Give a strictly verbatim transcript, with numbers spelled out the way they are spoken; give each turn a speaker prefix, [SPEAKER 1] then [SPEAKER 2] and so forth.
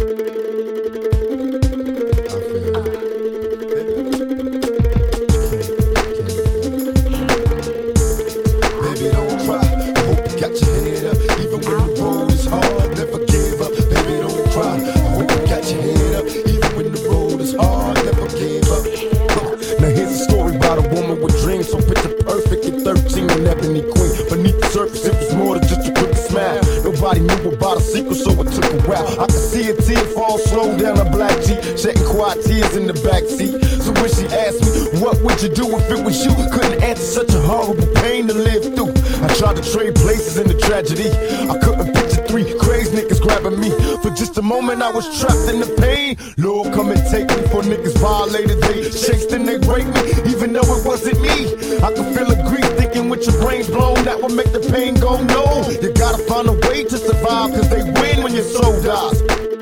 [SPEAKER 1] Surface, it was more than just a quick smile. Nobody knew about a secret, so it took a while. I could see a tear fall slow down a black Jeep, shedding quiet tears in the backseat. So when she asked me, what would you do if it was you? Couldn't answer, such a horrible pain to live through. I tried to trade places in the tragedy. I couldn't picture three crazy niggas grabbing me. For just a moment I was trapped in the pain. Lord, come and take me. For niggas violated, they chased and they raped me, even though it wasn't me. I could feel the grief thinking with your brains blown, that would make the pain go no. You gotta find a way to survive, cause they win when your soul dies.